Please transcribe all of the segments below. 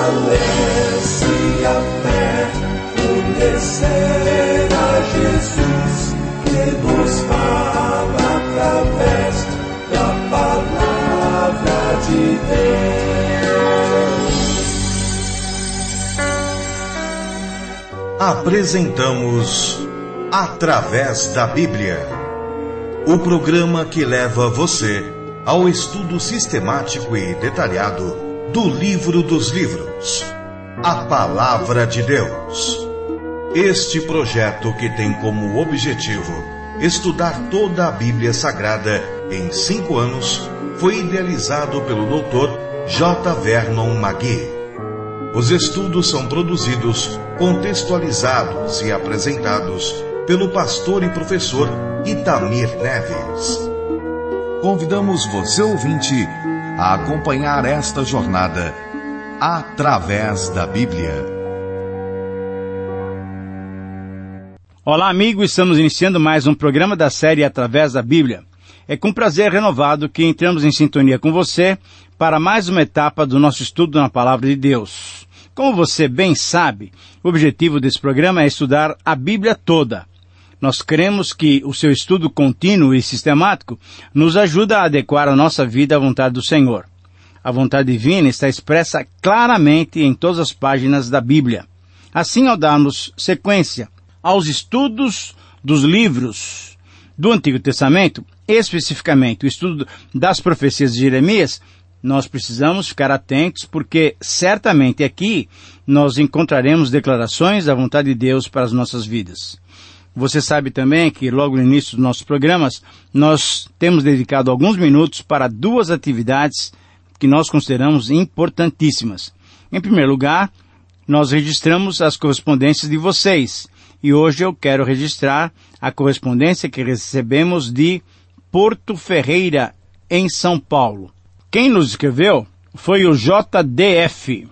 fortalece a fé, conhecer a Jesus, que nos fala através da palavra de Deus. Apresentamos Através da Bíblia, o programa que leva você ao estudo sistemático e detalhado do livro dos livros, a Palavra de Deus. Este projeto, que tem como objetivo estudar toda a Bíblia Sagrada em 5 anos, foi idealizado pelo Dr. J. Vernon McGee. Os estudos são produzidos, contextualizados e apresentados pelo pastor e professor Itamir Neves. Convidamos você, ouvinte, a acompanhar esta jornada através da Bíblia. Olá, amigo, estamos iniciando mais um programa da série Através da Bíblia. É com prazer renovado que entramos em sintonia com você para mais uma etapa do nosso estudo na Palavra de Deus. Como você bem sabe, o objetivo desse programa é estudar a Bíblia toda. Nós cremos que o seu estudo contínuo e sistemático nos ajuda a adequar a nossa vida à vontade do Senhor. A vontade divina está expressa claramente em todas as páginas da Bíblia. Assim, ao darmos sequência aos estudos dos livros do Antigo Testamento, especificamente o estudo das profecias de Jeremias, nós precisamos ficar atentos, porque certamente aqui nós encontraremos declarações da vontade de Deus para as nossas vidas. Você sabe também que logo no início dos nossos programas, nós temos dedicado alguns minutos para 2 atividades que nós consideramos importantíssimas. Em primeiro lugar, nós registramos as correspondências de vocês. E hoje eu quero registrar a correspondência que recebemos de Porto Ferreira, em São Paulo. Quem nos escreveu foi o JDF.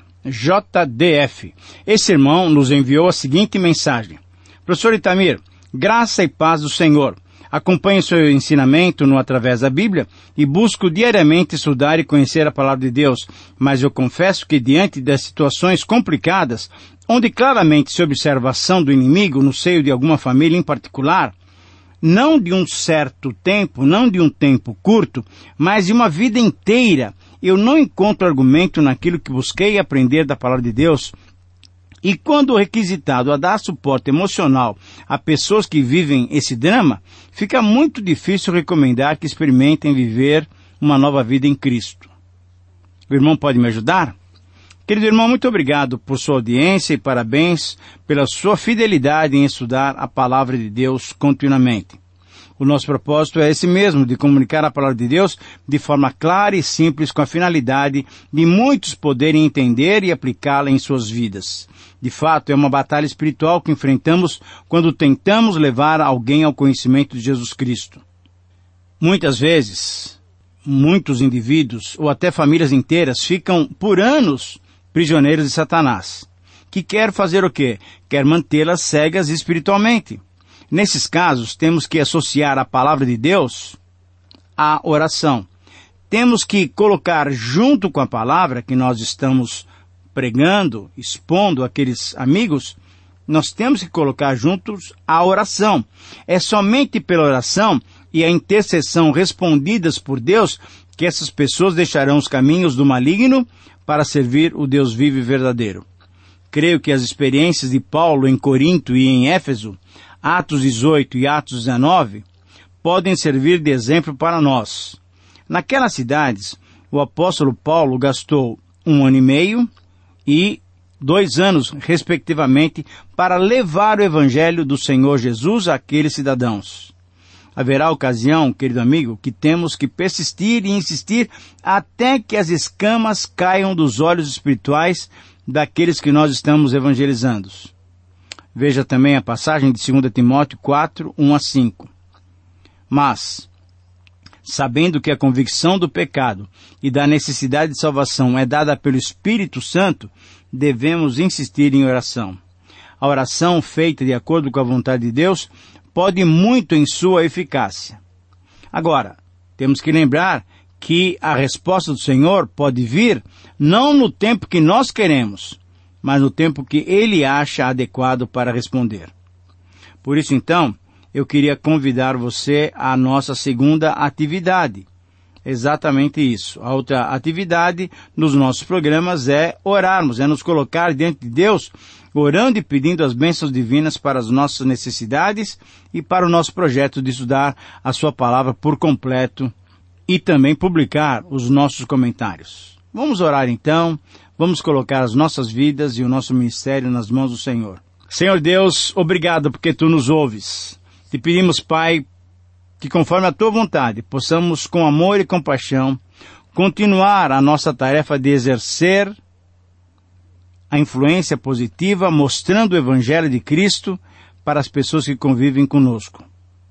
Esse irmão nos enviou a seguinte mensagem: Professor Itamir, graça e paz do Senhor. Acompanho seu ensinamento no Através da Bíblia e busco diariamente estudar e conhecer a Palavra de Deus, mas eu confesso que diante das situações complicadas, onde claramente se observa a ação do inimigo no seio de alguma família em particular, não de um certo tempo, não de um tempo curto, mas de uma vida inteira, eu não encontro argumento naquilo que busquei aprender da Palavra de Deus. E quando requisitado a dar suporte emocional a pessoas que vivem esse drama, fica muito difícil recomendar que experimentem viver uma nova vida em Cristo. O irmão pode me ajudar? Querido irmão, muito obrigado por sua audiência e parabéns pela sua fidelidade em estudar a Palavra de Deus continuamente. O nosso propósito é esse mesmo, de comunicar a Palavra de Deus de forma clara e simples, com a finalidade de muitos poderem entender e aplicá-la em suas vidas. De fato, é uma batalha espiritual que enfrentamos quando tentamos levar alguém ao conhecimento de Jesus Cristo. Muitas vezes, muitos indivíduos, ou até famílias inteiras, ficam por anos prisioneiros de Satanás, que quer fazer o quê? Quer mantê-las cegas espiritualmente. Nesses casos, temos que associar a Palavra de Deus à oração. Temos que colocar junto com a palavra que nós estamos pregando, expondo àqueles amigos, nós temos que colocar juntos a oração. É somente pela oração e a intercessão respondidas por Deus que essas pessoas deixarão os caminhos do maligno para servir o Deus vivo e verdadeiro. Creio que as experiências de Paulo em Corinto e em Éfeso, Atos 18 e Atos 19, podem servir de exemplo para nós. Naquelas cidades, o apóstolo Paulo gastou 1 ano e meio e 2 anos, respectivamente, para levar o Evangelho do Senhor Jesus àqueles cidadãos. Haverá ocasião, querido amigo, que temos que persistir e insistir até que as escamas caiam dos olhos espirituais daqueles que nós estamos evangelizando. Veja também a passagem de 2 Timóteo 4, 1 a 5. Mas, sabendo que a convicção do pecado e da necessidade de salvação é dada pelo Espírito Santo, devemos insistir em oração. A oração feita de acordo com a vontade de Deus pode muito em sua eficácia. Agora, temos que lembrar que a resposta do Senhor pode vir não no tempo que nós queremos, mas no tempo que Ele acha adequado para responder. Por isso, então, eu queria convidar você à nossa segunda atividade. Exatamente isso. A outra atividade nos nossos programas é orarmos, é nos colocar diante de Deus, orando e pedindo as bênçãos divinas para as nossas necessidades e para o nosso projeto de estudar a Sua Palavra por completo e também publicar os nossos comentários. Vamos orar então, vamos colocar as nossas vidas e o nosso ministério nas mãos do Senhor. Senhor Deus, obrigado porque Tu nos ouves. Te pedimos, Pai, que conforme a Tua vontade, possamos com amor e compaixão continuar a nossa tarefa de exercer a influência positiva, mostrando o Evangelho de Cristo para as pessoas que convivem conosco.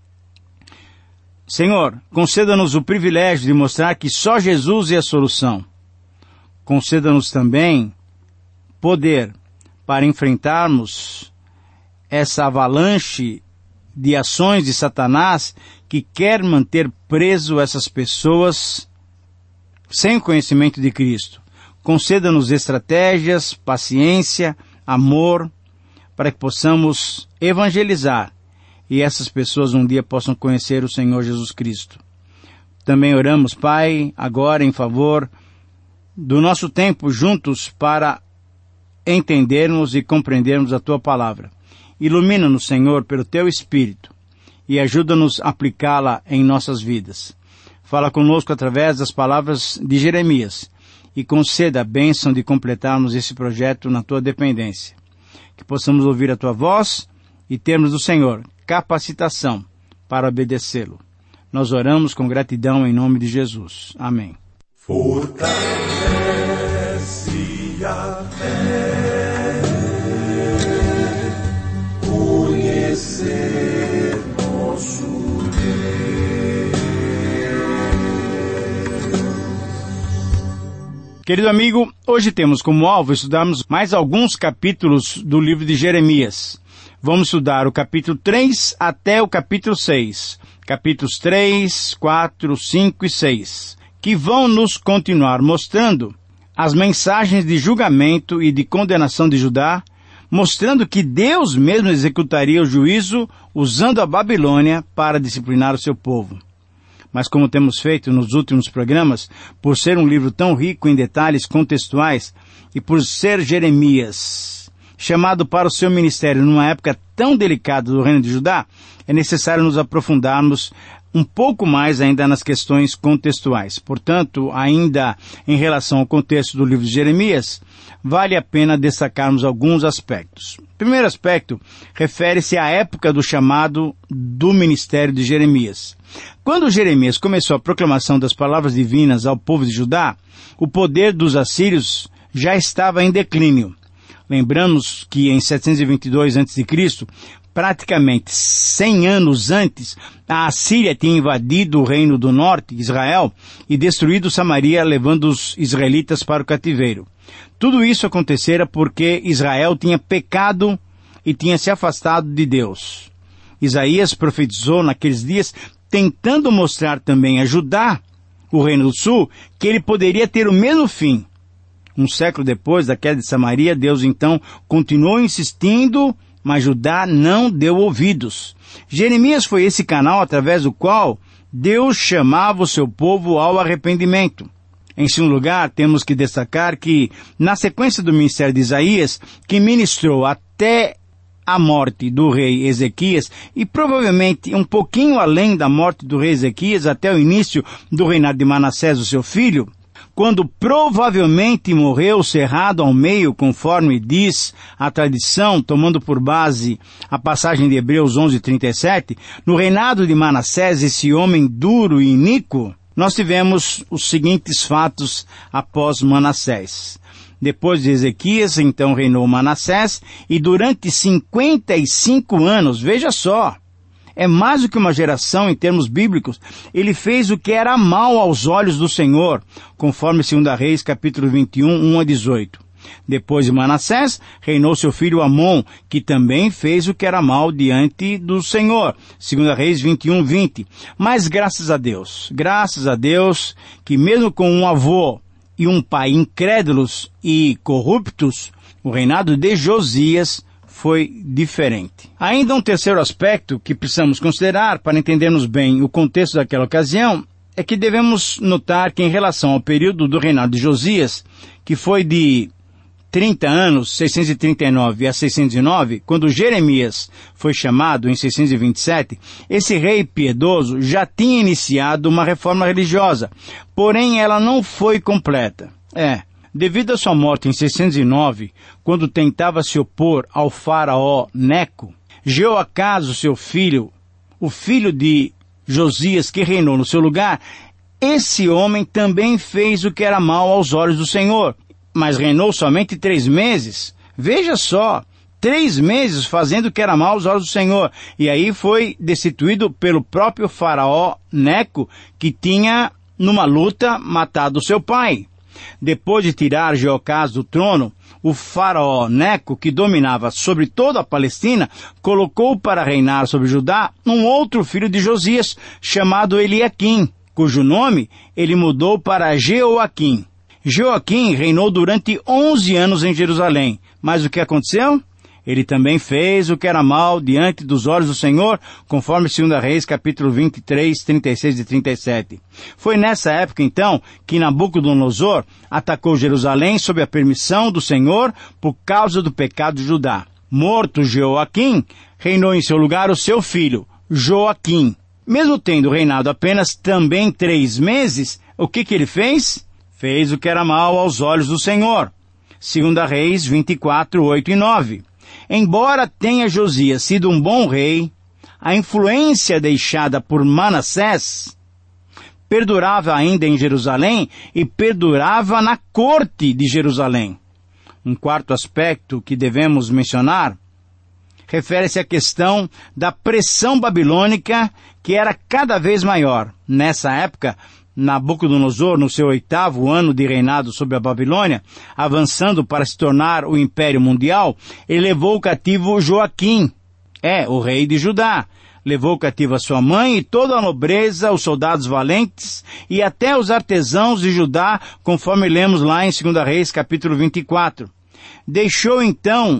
Senhor, conceda-nos o privilégio de mostrar que só Jesus é a solução. Conceda-nos também poder para enfrentarmos essa avalanche de ações de Satanás que quer manter preso essas pessoas sem o conhecimento de Cristo. Conceda-nos estratégias, paciência, amor, para que possamos evangelizar e essas pessoas um dia possam conhecer o Senhor Jesus Cristo. Também oramos, Pai, agora em favor do nosso tempo juntos para entendermos e compreendermos a Tua Palavra. Ilumina-nos, Senhor, pelo Teu Espírito e ajuda-nos a aplicá-la em nossas vidas. Fala conosco através das palavras de Jeremias e conceda a bênção de completarmos esse projeto na Tua dependência. Que possamos ouvir a Tua voz e termos do Senhor capacitação para obedecê-lo. Nós oramos com gratidão em nome de Jesus. Amém. Fortalece a fé, conhecer nosso Deus. Querido amigo, hoje temos como alvo estudarmos mais alguns capítulos do livro de Jeremias. Vamos estudar o capítulo 3 até o capítulo 6. Capítulos 3, 4, 5 e 6. Que vão nos continuar mostrando as mensagens de julgamento e de condenação de Judá, mostrando que Deus mesmo executaria o juízo usando a Babilônia para disciplinar o seu povo. Mas como temos feito nos últimos programas, por ser um livro tão rico em detalhes contextuais e por ser Jeremias chamado para o seu ministério numa época tão delicada do reino de Judá, é necessário nos aprofundarmos um pouco mais ainda nas questões contextuais. Portanto, ainda em relação ao contexto do livro de Jeremias, vale a pena destacarmos alguns aspectos. O primeiro aspecto refere-se à época do chamado do ministério de Jeremias. Quando Jeremias começou a proclamação das palavras divinas ao povo de Judá, o poder dos assírios já estava em declínio. Lembramos que em 722 a.C., praticamente 100 anos antes, a Assíria tinha invadido o reino do norte, Israel, e destruído Samaria, levando os israelitas para o cativeiro. Tudo isso acontecera porque Israel tinha pecado e tinha se afastado de Deus. Isaías profetizou naqueles dias, tentando mostrar também a Judá, o reino do sul, que ele poderia ter o mesmo fim. Um século depois da queda de Samaria, Deus então continuou insistindo, mas Judá não deu ouvidos. Jeremias foi esse canal através do qual Deus chamava o seu povo ao arrependimento. Em segundo lugar, temos que destacar que, na sequência do ministério de Isaías, que ministrou até a morte do rei Ezequias, e provavelmente um pouquinho além da morte do rei Ezequias, até o início do reinado de Manassés, o seu filho, quando provavelmente morreu cerrado ao meio, conforme diz a tradição, tomando por base a passagem de Hebreus 11:37, no reinado de Manassés, esse homem duro e iníquo, nós tivemos os seguintes fatos após Manassés. Depois de Ezequias, então reinou Manassés, e durante 55 anos, veja só, é mais do que uma geração em termos bíblicos, ele fez o que era mal aos olhos do Senhor, conforme 2 Reis, capítulo 21, 1 a 18. Depois de Manassés, reinou seu filho Amon, que também fez o que era mal diante do Senhor. 2 Reis 21:20. Mas graças a Deus, que mesmo com um avô e um pai incrédulos e corruptos, o reinado de Josias foi diferente. Ainda um terceiro aspecto que precisamos considerar para entendermos bem o contexto daquela ocasião é que devemos notar que em relação ao período do reinado de Josias, que foi de 30 anos, 639 a 609, quando Jeremias foi chamado em 627, esse rei piedoso já tinha iniciado uma reforma religiosa, porém ela não foi completa. Devido à sua morte em 609, quando tentava se opor ao faraó Neco, Jeoacaso, seu filho, o filho de Josias, que reinou no seu lugar, esse homem também fez o que era mal aos olhos do Senhor, mas reinou somente 3 meses. Veja só, 3 meses fazendo o que era mal aos olhos do Senhor. E aí foi destituído pelo próprio faraó Neco, que tinha, numa luta, matado seu pai. Depois de tirar Jeoacaso do trono, o faraó Neco, que dominava sobre toda a Palestina, colocou para reinar sobre Judá um outro filho de Josias, chamado Eliaquim, cujo nome ele mudou para Jeoaquim. Jeoaquim reinou durante 11 anos em Jerusalém, mas o que aconteceu? Ele também fez o que era mal diante dos olhos do Senhor, conforme 2 Reis, capítulo 23, 36 e 37. Foi nessa época, então, que Nabucodonosor atacou Jerusalém sob a permissão do Senhor por causa do pecado de Judá. Morto Jeoaquim, reinou em seu lugar o seu filho, Joaquim. Mesmo tendo reinado apenas também 3 meses, o que ele fez? Fez o que era mal aos olhos do Senhor. 2 Reis 24, 8 e 9. Embora tenha Josias sido um bom rei, a influência deixada por Manassés perdurava ainda em Jerusalém e perdurava na corte de Jerusalém. Um quarto aspecto que devemos mencionar refere-se à questão da pressão babilônica, que era cada vez maior. Nessa época, Nabucodonosor, no seu 8º ano de reinado sobre a Babilônia, avançando para se tornar o Império Mundial, ele levou cativo Joaquim, o rei de Judá. Levou cativo a sua mãe e toda a nobreza, os soldados valentes e até os artesãos de Judá, conforme lemos lá em 2 Reis, capítulo 24. Deixou então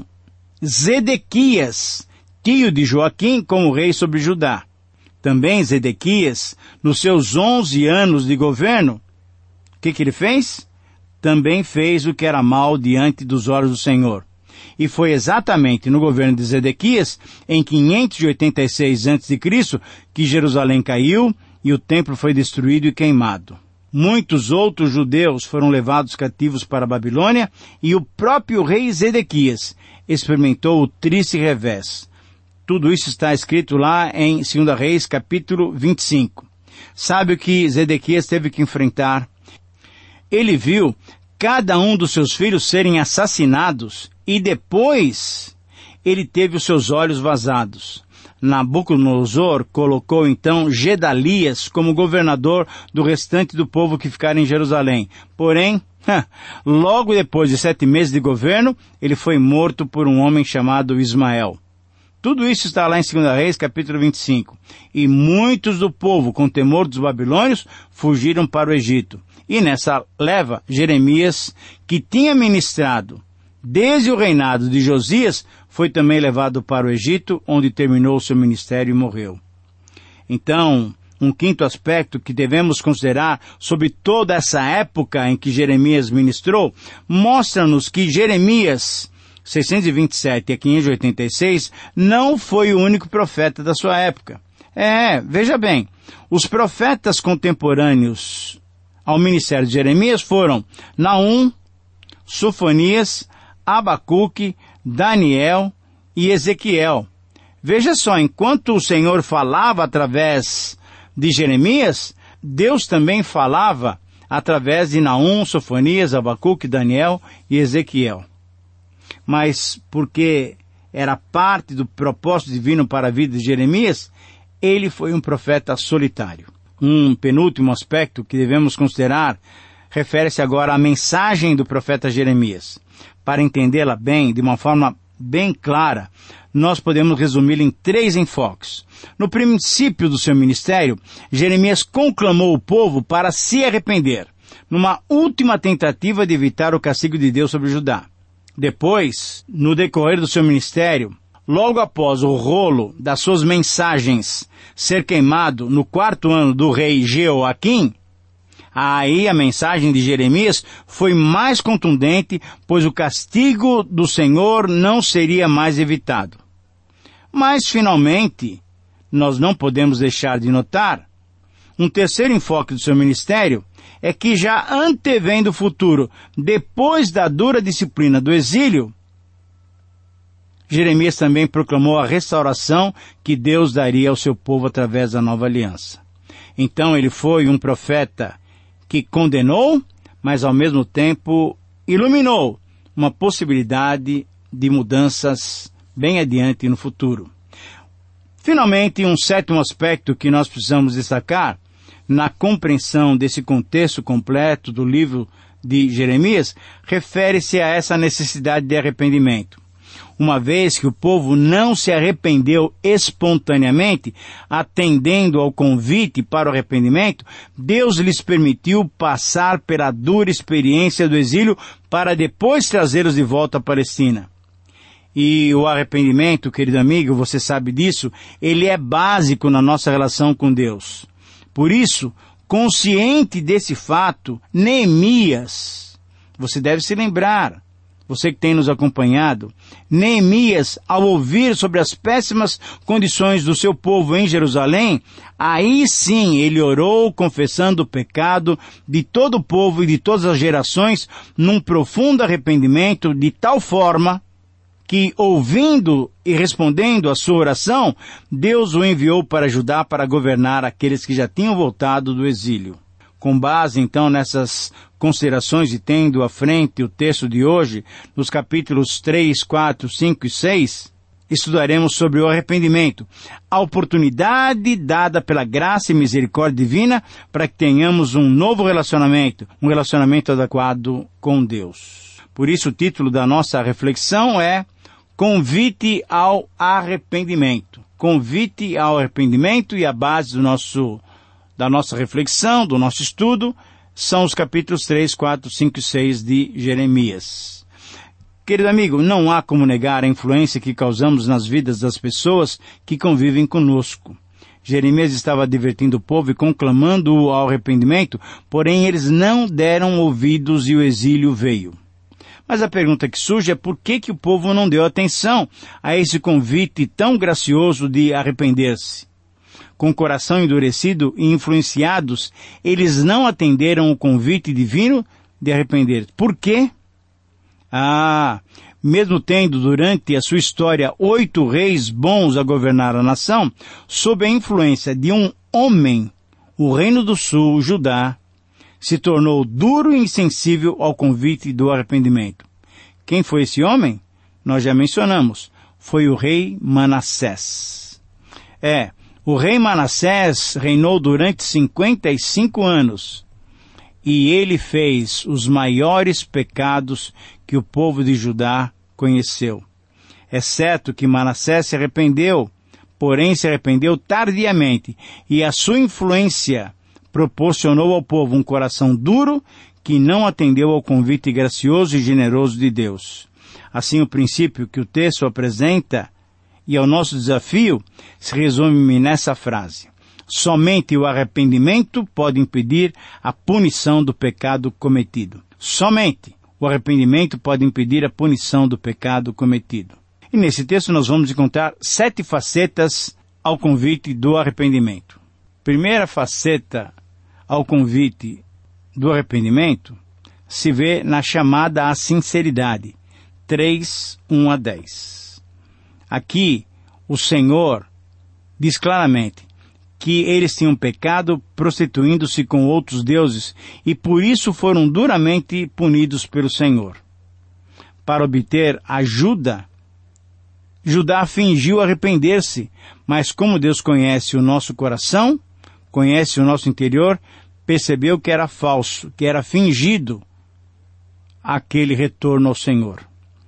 Zedequias, tio de Joaquim, como rei sobre Judá. Também Zedequias, nos seus 11 anos de governo, o que ele fez? Também fez o que era mal diante dos olhos do Senhor. E foi exatamente no governo de Zedequias, em 586 a.C., que Jerusalém caiu e o templo foi destruído e queimado. Muitos outros judeus foram levados cativos para a Babilônia e o próprio rei Zedequias experimentou o triste revés. Tudo isso está escrito lá em 2 Reis, capítulo 25. Sabe o que Zedequias teve que enfrentar? Ele viu cada um dos seus filhos serem assassinados e depois ele teve os seus olhos vazados. Nabucodonosor colocou então Gedalias como governador do restante do povo que ficara em Jerusalém. Porém, logo depois de 7 meses de governo, ele foi morto por um homem chamado Ismael. Tudo isso está lá em 2 Reis, capítulo 25. E muitos do povo, com temor dos babilônios, fugiram para o Egito. E nessa leva, Jeremias, que tinha ministrado desde o reinado de Josias, foi também levado para o Egito, onde terminou seu ministério e morreu. Então, um quinto aspecto que devemos considerar sobre toda essa época em que Jeremias ministrou, mostra-nos que Jeremias 627 a 586, não foi o único profeta da sua época. Veja bem, os profetas contemporâneos ao ministério de Jeremias foram Naum, Sofonias, Abacuque, Daniel e Ezequiel. Veja só, enquanto o Senhor falava através de Jeremias, Deus também falava através de Naum, Sofonias, Abacuque, Daniel e Ezequiel. Mas porque era parte do propósito divino para a vida de Jeremias, ele foi um profeta solitário. Um penúltimo aspecto que devemos considerar refere-se agora à mensagem do profeta Jeremias. Para entendê-la bem, de uma forma bem clara, nós podemos resumi-la em 3 enfoques. No princípio do seu ministério, Jeremias conclamou o povo para se arrepender, numa última tentativa de evitar o castigo de Deus sobre Judá. Depois, no decorrer do seu ministério, logo após o rolo das suas mensagens ser queimado no 4º ano do rei Jeoaquim, aí a mensagem de Jeremias foi mais contundente, pois o castigo do Senhor não seria mais evitado. Mas, finalmente, nós não podemos deixar de notar, um terceiro enfoque do seu ministério é que, já antevendo o futuro, depois da dura disciplina do exílio, Jeremias também proclamou a restauração que Deus daria ao seu povo através da nova aliança. Então ele foi um profeta que condenou, mas ao mesmo tempo iluminou uma possibilidade de mudanças bem adiante no futuro. Finalmente, um 7º aspecto que nós precisamos destacar na compreensão desse contexto completo do livro de Jeremias refere-se a essa necessidade de arrependimento. Uma vez que o povo não se arrependeu espontaneamente, atendendo ao convite para o arrependimento, Deus lhes permitiu passar pela dura experiência do exílio para depois trazê-los de volta à Palestina. E o arrependimento, querido amigo, você sabe disso, ele é básico na nossa relação com Deus. Por isso, consciente desse fato, Neemias, você deve se lembrar, você que tem nos acompanhado, Neemias, ao ouvir sobre as péssimas condições do seu povo em Jerusalém, aí sim ele orou confessando o pecado de todo o povo e de todas as gerações num profundo arrependimento, de tal forma que, ouvindo e respondendo à sua oração, Deus o enviou para Judá para governar aqueles que já tinham voltado do exílio. Com base, então, nessas considerações e tendo à frente o texto de hoje, nos capítulos 3, 4, 5 e 6, estudaremos sobre o arrependimento, a oportunidade dada pela graça e misericórdia divina para que tenhamos um novo relacionamento, um relacionamento adequado com Deus. Por isso, o título da nossa reflexão é Convite ao Arrependimento. Convite ao arrependimento, e a base da nossa reflexão, do nosso estudo, são os capítulos 3, 4, 5 e 6 de Jeremias. Querido amigo, não há como negar a influência que causamos nas vidas das pessoas que convivem conosco. Jeremias estava advertindo o povo e conclamando-o ao arrependimento, porém eles não deram ouvidos e o exílio veio. Mas a pergunta que surge é por que o povo não deu atenção a esse convite tão gracioso de arrepender-se? Com o coração endurecido e influenciados, eles não atenderam o convite divino de arrepender. Por quê? Mesmo tendo durante a sua história 8 reis bons a governar a nação, sob a influência de um homem, o Reino do Sul, Judá, se tornou duro e insensível ao convite do arrependimento. Quem foi esse homem? Nós já mencionamos. Foi o rei Manassés. O rei Manassés reinou durante 55 anos e ele fez os maiores pecados que o povo de Judá conheceu. É certo que Manassés se arrependeu, porém se arrependeu tardiamente, e a sua influência proporcionou ao povo um coração duro que não atendeu ao convite gracioso e generoso de Deus. Assim, o princípio que o texto apresenta e ao nosso desafio se resume nessa frase: somente o arrependimento pode impedir a punição do pecado cometido. Somente o arrependimento pode impedir a punição do pecado cometido. E nesse texto nós vamos encontrar 7 facetas ao convite do arrependimento. Primeira faceta ao convite do arrependimento se vê na chamada à sinceridade, 3, 1 a 10. Aqui, o Senhor diz claramente que eles tinham pecado prostituindo-se com outros deuses e por isso foram duramente punidos pelo Senhor. Para obter ajuda, Judá fingiu arrepender-se, mas como Deus conhece o nosso coração, conhece o nosso interior, percebeu que era falso, que era fingido aquele retorno ao Senhor.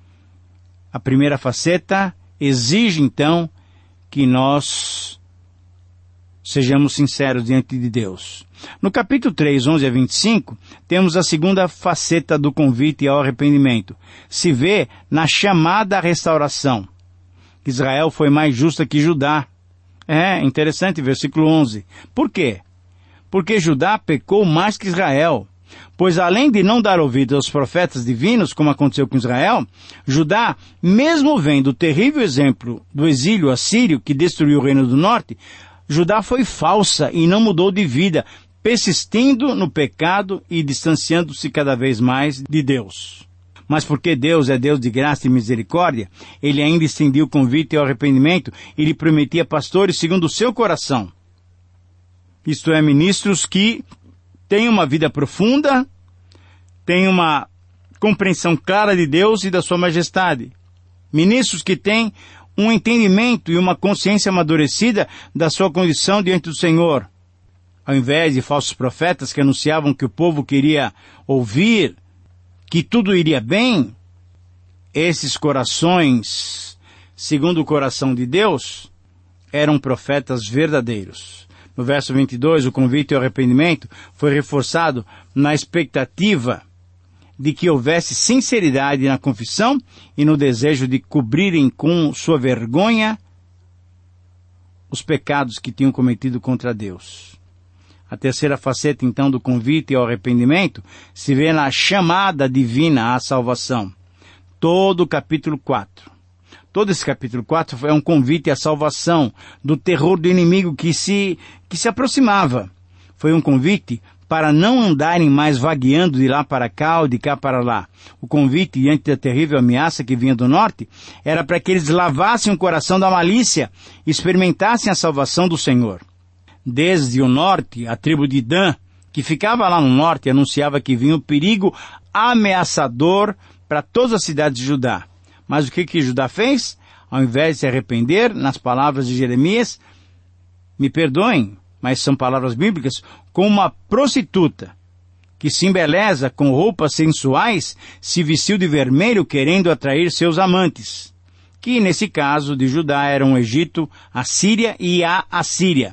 A primeira faceta exige, então, que nós sejamos sinceros diante de Deus. No capítulo 3, 11 a 25, temos a segunda faceta do convite ao arrependimento. Se vê na chamada à restauração. Israel foi mais justa que Judá. É interessante, versículo 11. Por quê? Porque Judá pecou mais que Israel. Pois além de não dar ouvido aos profetas divinos, como aconteceu com Israel, Judá, mesmo vendo o terrível exemplo do exílio assírio que destruiu o reino do norte, Judá foi falsa e não mudou de vida, persistindo no pecado e distanciando-se cada vez mais de Deus. Mas porque Deus é Deus de graça e misericórdia, Ele ainda estendia o convite ao arrependimento e lhe prometia pastores segundo o seu coração. Isto é, ministros que têm uma vida profunda, têm uma compreensão clara de Deus e da sua majestade. Ministros que têm um entendimento e uma consciência amadurecida da sua condição diante do Senhor. Ao invés de falsos profetas que anunciavam que o povo queria ouvir, que tudo iria bem, esses corações, segundo o coração de Deus, eram profetas verdadeiros. No verso 22, o convite ao arrependimento foi reforçado na expectativa de que houvesse sinceridade na confissão e no desejo de cobrirem com sua vergonha os pecados que tinham cometido contra Deus. A terceira faceta, então, do convite ao arrependimento se vê na chamada divina à salvação. Todo o capítulo 4. Todo esse capítulo 4 é um convite à salvação do terror do inimigo que se aproximava. Foi um convite para não andarem mais vagueando de lá para cá ou de cá para lá. O convite, diante da terrível ameaça que vinha do norte, era para que eles lavassem o coração da malícia e experimentassem a salvação do Senhor. Desde o norte, a tribo de Dan, que ficava lá no norte, anunciava que vinha um perigo ameaçador para todas as cidades de Judá. Mas o que Judá fez? Ao invés de se arrepender, nas palavras de Jeremias, me perdoem, mas são palavras bíblicas, como uma prostituta que se embeleza com roupas sensuais, se vestiu de vermelho querendo atrair seus amantes, que nesse caso de Judá eram o Egito, a Síria e a Assíria.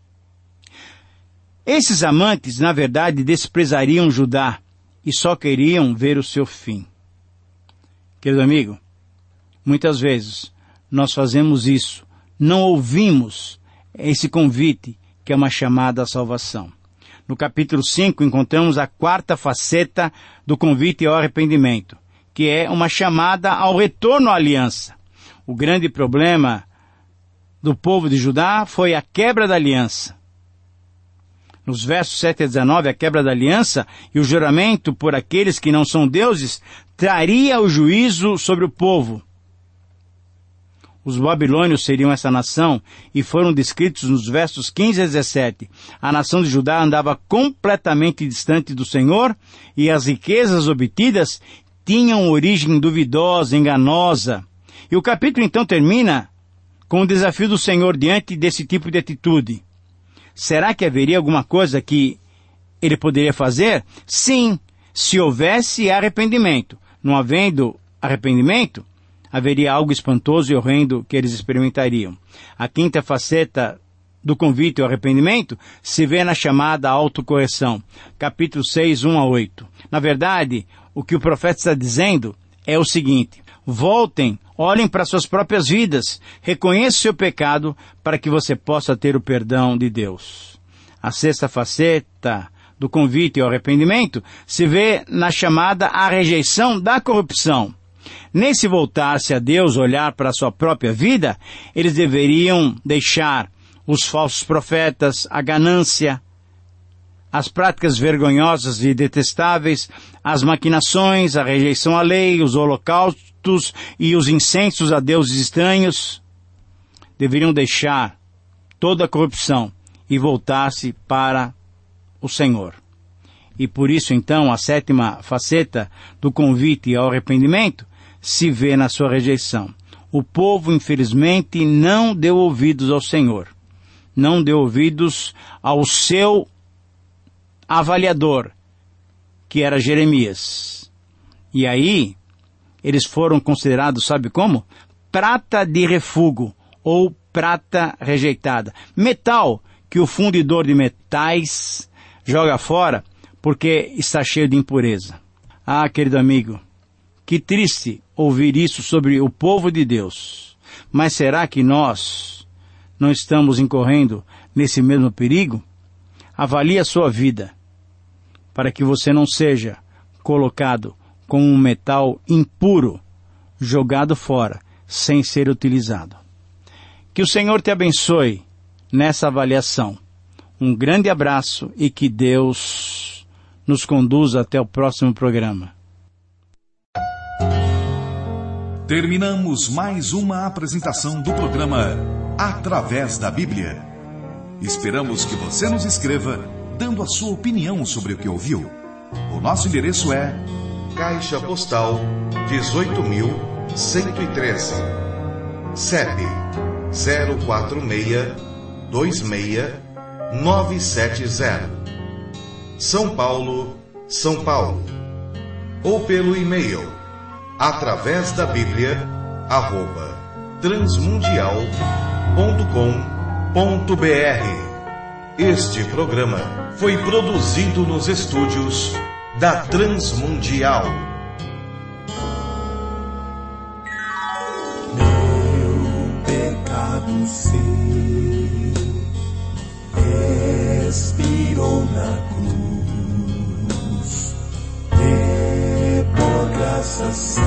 Esses amantes, na verdade, desprezariam Judá e só queriam ver o seu fim. Querido amigo, muitas vezes nós fazemos isso, não ouvimos esse convite que é uma chamada à salvação. No capítulo 5 encontramos a quarta faceta do convite ao arrependimento, que é uma chamada ao retorno à aliança. O grande problema do povo de Judá foi a quebra da aliança. Nos versos 7 a 19, a quebra da aliança e o juramento por aqueles que não são deuses traria o juízo sobre o povo. Os babilônios seriam essa nação e foram descritos nos versos 15 a 17. A nação de Judá andava completamente distante do Senhor e as riquezas obtidas tinham origem duvidosa, enganosa. E o capítulo então termina com o desafio do Senhor diante desse tipo de atitude. Será que haveria alguma coisa que ele poderia fazer? Sim, se houvesse arrependimento. Não havendo arrependimento, haveria algo espantoso e horrendo que eles experimentariam. A quinta faceta do convite ao arrependimento se vê na chamada autocorreção. Capítulo 6, 1 a 8. Na verdade, o que o profeta está dizendo é o seguinte: voltem, olhem para suas próprias vidas, reconheçam seu pecado para que você possa ter o perdão de Deus. A sexta faceta do convite ao arrependimento se vê na chamada à rejeição da corrupção. Nesse voltar-se a Deus, olhar para a sua própria vida, eles deveriam deixar os falsos profetas, a ganância, as práticas vergonhosas e detestáveis, as maquinações, a rejeição à lei, os holocaustos e os incensos a deuses estranhos. Deveriam deixar toda a corrupção e voltar-se para o Senhor. E por isso, então, a sétima faceta do convite ao arrependimento se vê na sua rejeição. O povo, infelizmente, não deu ouvidos ao Senhor. Não deu ouvidos ao seu avaliador, que era Jeremias. E aí, eles foram considerados, sabe como? Prata de refúgio, ou prata rejeitada. Metal que o fundidor de metais joga fora porque está cheio de impureza. Ah, querido amigo, que triste ouvir isso sobre o povo de Deus. Mas será que nós não estamos incorrendo nesse mesmo perigo? Avalie a sua vida, para que você não seja colocado como um metal impuro, jogado fora, sem ser utilizado. Que o Senhor te abençoe nessa avaliação. Um grande abraço e que Deus nos conduza até o próximo programa. Terminamos mais uma apresentação do programa Através da Bíblia. Esperamos que você nos escreva, dando a sua opinião sobre o que ouviu. O nosso endereço é Caixa Postal 18.113, CEP 04626-970, São Paulo, São Paulo. Ou pelo e-mail através da Bíblia @transmundial.com.br. Este programa foi produzido nos estúdios da Transmundial. Meu pecado se expirou na cruz, e por graça